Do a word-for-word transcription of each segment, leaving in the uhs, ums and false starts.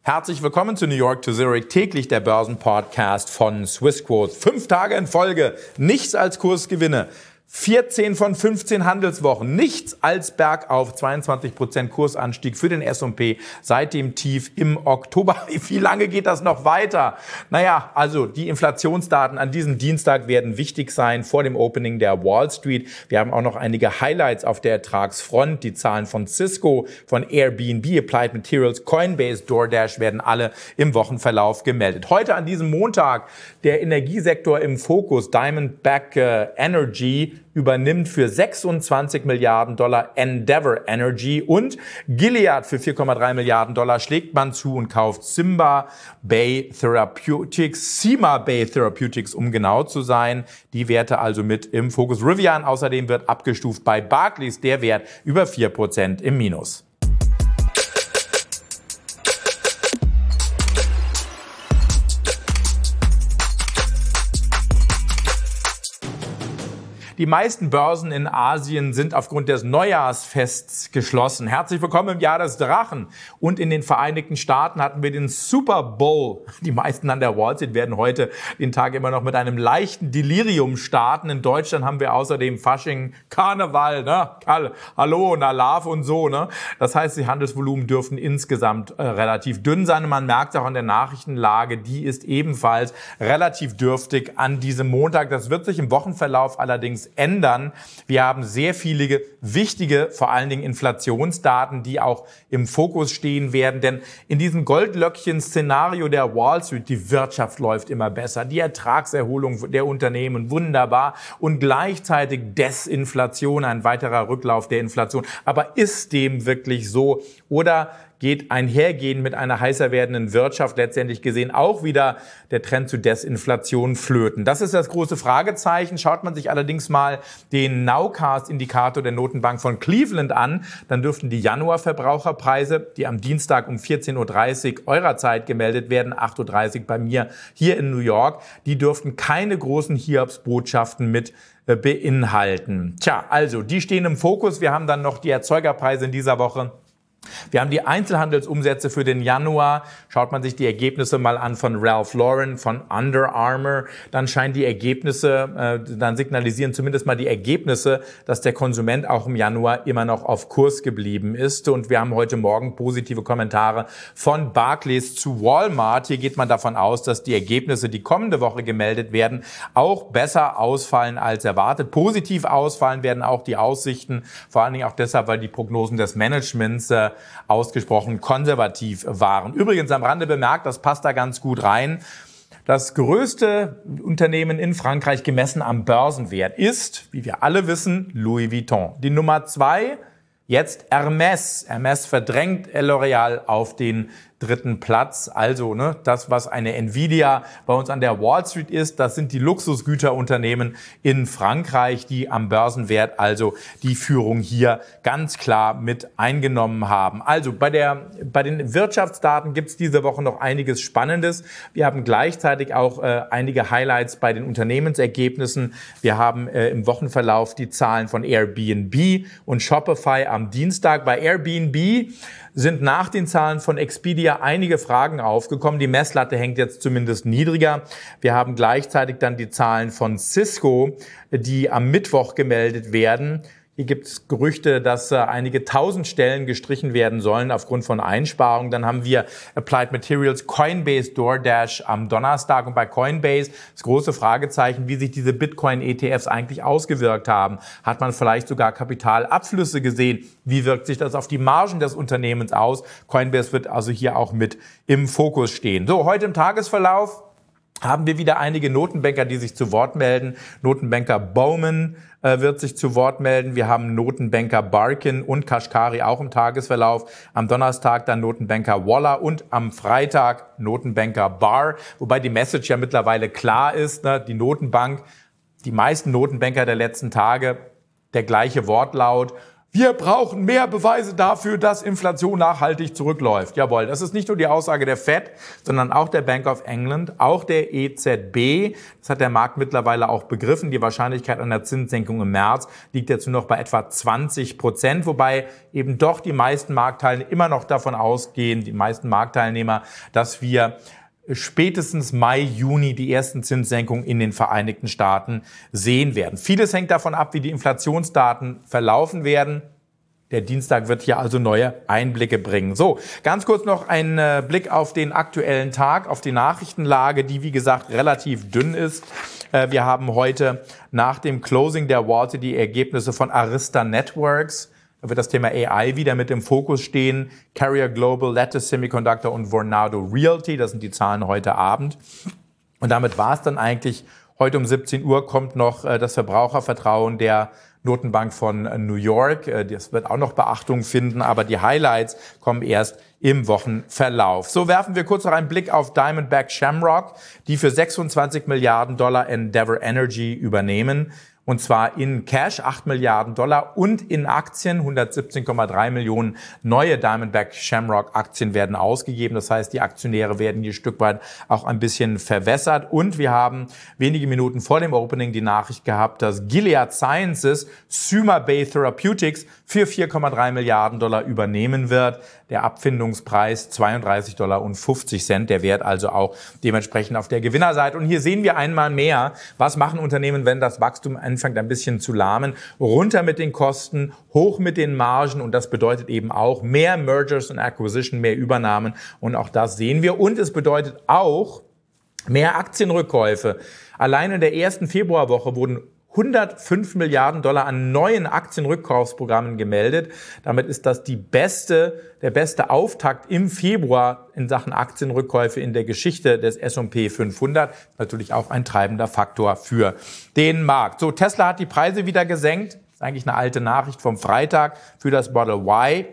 Herzlich willkommen zu New York to Zurich, täglich der Börsenpodcast von Swissquote. Fünf Tage in Folge, nichts als Kursgewinne. vierzehn von fünfzehn Handelswochen, nichts als bergauf, zweiundzwanzig Prozent Kursanstieg für den S und P seit dem Tief im Oktober. Wie lange geht das noch weiter? Naja, also die Inflationsdaten an diesem Dienstag werden wichtig sein vor dem Opening der Wall Street. Wir haben auch noch einige Highlights auf der Ertragsfront. Die Zahlen von Cisco, von Airbnb, Applied Materials, Coinbase, DoorDash werden alle im Wochenverlauf gemeldet. Heute an diesem Montag der Energiesektor im Fokus. Diamondback äh, Energy übernimmt für sechsundzwanzig Milliarden Dollar Endeavor Energy und Gilead für vier Komma drei Milliarden Dollar schlägt man zu und kauft Simba Bay Therapeutics, Sima Bay Therapeutics, um genau zu sein. Die Werte also mit im Fokus. Rivian außerdem wird abgestuft bei Barclays, der Wert über vier Prozent im Minus. Die meisten Börsen in Asien sind aufgrund des Neujahrsfests geschlossen. Herzlich willkommen im Jahr des Drachen. Und in den Vereinigten Staaten hatten wir den Super Bowl. Die meisten an der Wall Street werden heute den Tag immer noch mit einem leichten Delirium starten. In Deutschland haben wir außerdem Fasching, Karneval, ne? Hallo, Nalaf und so, ne? Das heißt, die Handelsvolumen dürfen insgesamt äh, relativ dünn sein. Und man merkt auch an der Nachrichtenlage, die ist ebenfalls relativ dürftig an diesem Montag. Das wird sich im Wochenverlauf allerdings ändern. Wir haben sehr viele wichtige, vor allen Dingen Inflationsdaten, die auch im Fokus stehen werden. Denn in diesem Goldlöckchen-Szenario der Wall Street, die Wirtschaft läuft immer besser, die Ertragserholung der Unternehmen wunderbar und gleichzeitig Desinflation, ein weiterer Rücklauf der Inflation. Aber ist dem wirklich so? Oder geht einhergehen mit einer heißer werdenden Wirtschaft letztendlich gesehen auch wieder der Trend zu Desinflation flöten? Das ist das große Fragezeichen. Schaut man sich allerdings mal den Nowcast-Indikator der Notenbank von Cleveland an, dann dürften die Januar-Verbraucherpreise, die am Dienstag um vierzehn Uhr dreißig eurer Zeit gemeldet werden, acht Uhr dreißig bei mir hier in New York, die dürften keine großen Hiobsbotschaften mit beinhalten. Tja, also die stehen im Fokus. Wir haben dann noch die Erzeugerpreise in dieser Woche. Wir haben die Einzelhandelsumsätze für den Januar. Schaut man sich die Ergebnisse mal an von Ralph Lauren, von Under Armour, dann scheinen die Ergebnisse, äh, dann signalisieren zumindest mal die Ergebnisse, dass der Konsument auch im Januar immer noch auf Kurs geblieben ist. Und wir haben heute Morgen positive Kommentare von Barclays zu Walmart. Hier geht man davon aus, dass die Ergebnisse, die kommende Woche gemeldet werden, auch besser ausfallen als erwartet. Positiv ausfallen werden auch die Aussichten, vor allen Dingen auch deshalb, weil die Prognosen des Managements äh, ausgesprochen konservativ waren. Übrigens am Rande bemerkt, das passt da ganz gut rein. Das größte Unternehmen in Frankreich gemessen am Börsenwert ist, wie wir alle wissen, Louis Vuitton. Die Nummer zwei, jetzt Hermès. Hermès verdrängt L'Oréal auf den dritten Platz. Also ne, das, was eine Nvidia bei uns an der Wall Street ist, das sind die Luxusgüterunternehmen in Frankreich, die am Börsenwert also die Führung hier ganz klar mit eingenommen haben. Also bei der bei den Wirtschaftsdaten gibt es diese Woche noch einiges Spannendes. Wir haben gleichzeitig auch äh, einige Highlights bei den Unternehmensergebnissen. Wir haben äh, im Wochenverlauf die Zahlen von Airbnb und Shopify am Dienstag. Bei Airbnb sind nach den Zahlen von Expedia einige Fragen aufgekommen. Die Messlatte hängt jetzt zumindest niedriger. Wir haben gleichzeitig dann die Zahlen von Cisco, die am Mittwoch gemeldet werden. Hier gibt es Gerüchte, dass äh, einige tausend Stellen gestrichen werden sollen aufgrund von Einsparungen. Dann haben wir Applied Materials, Coinbase, DoorDash am Donnerstag. Und bei Coinbase das große Fragezeichen, wie sich diese Bitcoin-E T Fs eigentlich ausgewirkt haben. Hat man vielleicht sogar Kapitalabflüsse gesehen? Wie wirkt sich das auf die Margen des Unternehmens aus? Coinbase wird also hier auch mit im Fokus stehen. So, heute im Tagesverlauf haben wir wieder einige Notenbanker, die sich zu Wort melden. Notenbanker Bowman äh, wird sich zu Wort melden. Wir haben Notenbanker Barkin und Kashkari auch im Tagesverlauf. Am Donnerstag dann Notenbanker Waller und am Freitag Notenbanker Barr. Wobei die Message ja mittlerweile klar ist, ne? Die Notenbank, die meisten Notenbanker der letzten Tage, der gleiche Wortlaut. Wir brauchen mehr Beweise dafür, dass Inflation nachhaltig zurückläuft. Jawohl, das ist nicht nur die Aussage der Fed, sondern auch der Bank of England, auch der E Z B. Das hat der Markt mittlerweile auch begriffen. Die Wahrscheinlichkeit einer Zinssenkung im März liegt jetzt nur noch bei etwa zwanzig Prozent, wobei eben doch die meisten Marktteilnehmer immer noch davon ausgehen, die meisten Marktteilnehmer, dass wir spätestens Mai, Juni die ersten Zinssenkungen in den Vereinigten Staaten sehen werden. Vieles hängt davon ab, wie die Inflationsdaten verlaufen werden. Der Dienstag wird hier also neue Einblicke bringen. So, ganz kurz noch ein äh, Blick auf den aktuellen Tag, auf die Nachrichtenlage, die wie gesagt relativ dünn ist. Äh, wir haben heute nach dem Closing der Wall Street die Ergebnisse von Arista Networks. Da wird das Thema A I wieder mit im Fokus stehen. Carrier Global, Lattice Semiconductor und Vornado Realty, das sind die Zahlen heute Abend. Und damit war es dann eigentlich. Heute um siebzehn Uhr kommt noch äh, das Verbrauchervertrauen der Notenbank von äh, New York. Äh, das wird auch noch Beachtung finden, aber die Highlights kommen erst im Wochenverlauf. So werfen wir kurz noch einen Blick auf Diamondback Shamrock, die für sechsundzwanzig Milliarden Dollar Endeavor Energy übernehmen. Und zwar in Cash acht Milliarden Dollar und in Aktien hundertsiebzehn Komma drei Millionen neue Diamondback Shamrock Aktien werden ausgegeben. Das heißt, die Aktionäre werden hier ein Stück weit auch ein bisschen verwässert. Und wir haben wenige Minuten vor dem Opening die Nachricht gehabt, dass Gilead Sciences CymaBay Therapeutics für vier Komma drei Milliarden Dollar übernehmen wird. Der Abfindungspreis zweiunddreißig Dollar und fünfzig Cent. Der Wert also auch dementsprechend auf der Gewinnerseite. Und hier sehen wir einmal mehr, was machen Unternehmen, wenn das Wachstum anfängt ein bisschen zu lahmen. Runter mit den Kosten, hoch mit den Margen. Und das bedeutet eben auch mehr Mergers und Acquisition, mehr Übernahmen. Und auch das sehen wir. Und es bedeutet auch mehr Aktienrückkäufe. Allein in der ersten Februarwoche wurden hundertfünf Milliarden Dollar an neuen Aktienrückkaufsprogrammen gemeldet. Damit ist das die beste, der beste Auftakt im Februar in Sachen Aktienrückkäufe in der Geschichte des S und P fünfhundert. Natürlich auch ein treibender Faktor für den Markt. So, Tesla hat die Preise wieder gesenkt. Das ist eigentlich eine alte Nachricht vom Freitag für das Model Y.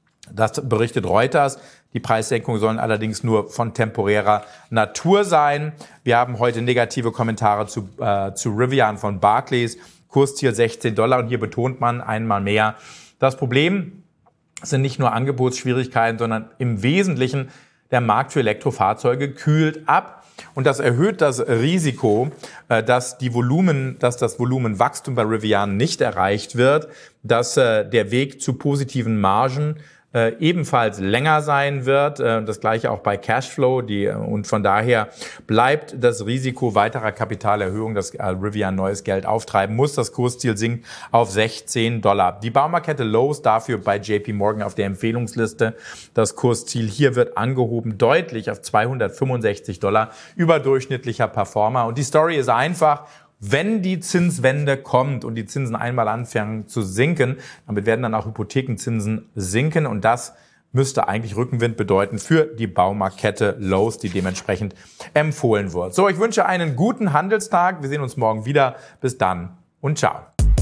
Das berichtet Reuters. Die Preissenkungen sollen allerdings nur von temporärer Natur sein. Wir haben heute negative Kommentare zu, äh, zu Rivian von Barclays. Kursziel sechzehn Dollar. Und hier betont man einmal mehr, das Problem sind nicht nur Angebotsschwierigkeiten, sondern im Wesentlichen der Markt für Elektrofahrzeuge kühlt ab. Und das erhöht das Risiko, äh, dass die Volumen, dass das Volumenwachstum bei Rivian nicht erreicht wird, dass äh, der Weg zu positiven Margen Äh, ebenfalls länger sein wird. Äh, das gleiche auch bei Cashflow. Die, äh, und von daher bleibt das Risiko weiterer Kapitalerhöhung, dass äh, Rivian neues Geld auftreiben muss. Das Kursziel sinkt auf sechzehn Dollar. Die Baumarktkette Lowe's dafür bei J P Morgan auf der Empfehlungsliste. Das Kursziel hier wird angehoben deutlich auf zweihundertfünfundsechzig Dollar. Überdurchschnittlicher Performer. Und die Story ist einfach: Wenn die Zinswende kommt und die Zinsen einmal anfangen zu sinken, damit werden dann auch Hypothekenzinsen sinken und das müsste eigentlich Rückenwind bedeuten für die Baumarktkette Lowe's, die dementsprechend empfohlen wird. So, ich wünsche einen guten Handelstag. Wir sehen uns morgen wieder. Bis dann und ciao.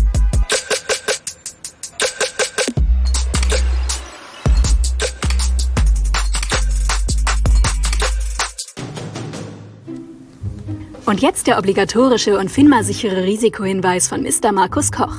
Und jetzt der obligatorische und FINMA-sichere Risikohinweis von Mister Markus Koch.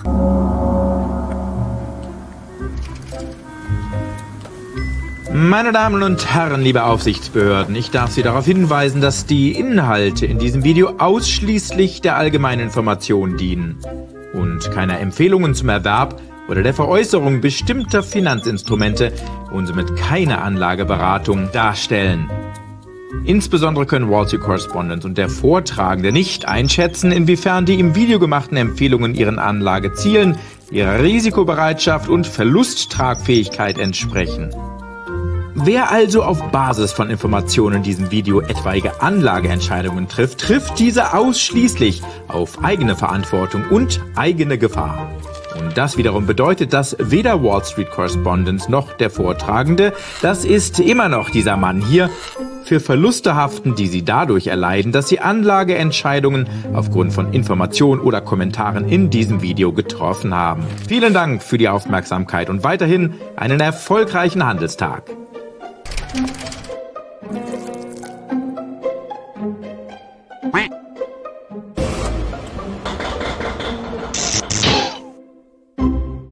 Meine Damen und Herren, liebe Aufsichtsbehörden, ich darf Sie darauf hinweisen, dass die Inhalte in diesem Video ausschließlich der allgemeinen Information dienen und keine Empfehlungen zum Erwerb oder der Veräußerung bestimmter Finanzinstrumente und somit keine Anlageberatung darstellen. Insbesondere können Wall Street Correspondent und der Vortragende nicht einschätzen, inwiefern die im Video gemachten Empfehlungen ihren Anlagezielen, ihrer Risikobereitschaft und Verlusttragfähigkeit entsprechen. Wer also auf Basis von Informationen in diesem Video etwaige Anlageentscheidungen trifft, trifft diese ausschließlich auf eigene Verantwortung und eigene Gefahr. Und das wiederum bedeutet, dass weder Wall Street Correspondent noch der Vortragende, das ist immer noch dieser Mann hier, für Verluste haften, die sie dadurch erleiden, dass sie Anlageentscheidungen aufgrund von Informationen oder Kommentaren in diesem Video getroffen haben. Vielen Dank für die Aufmerksamkeit und weiterhin einen erfolgreichen Handelstag.